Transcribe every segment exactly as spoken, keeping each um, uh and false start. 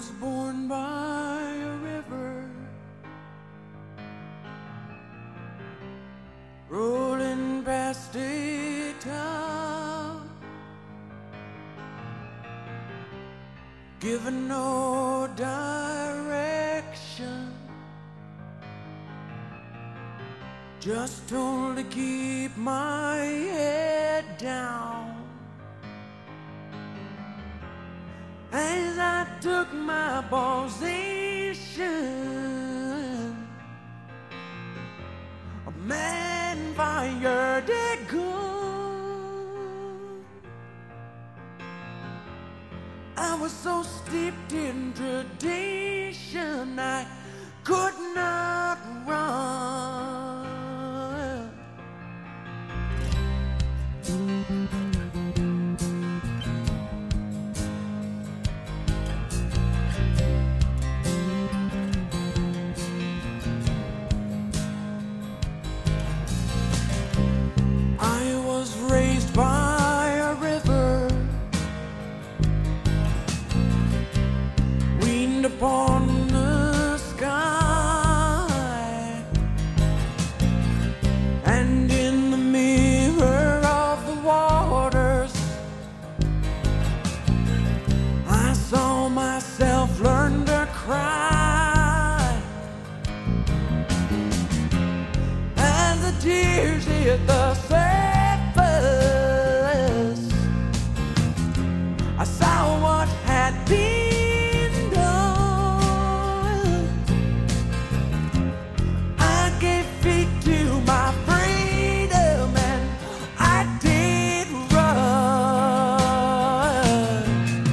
was born by a river, rolling past a town, given no direction, just told to keep my head down. As I took my position, a man fired a gun. I was so steeped in tradition, I could not run. Raised by a river, leaned upon the sky, and in the mirror of the waters, I saw myself learn to cry as the tears hit the surface. I saw what had been done. I gave feet to my freedom and I did run.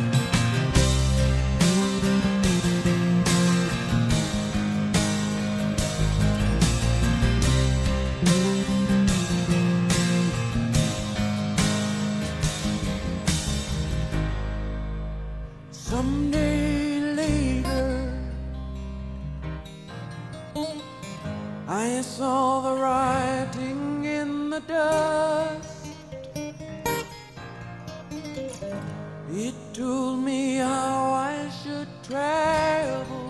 Someday later, I saw the writing in the dust. It told me how I should travel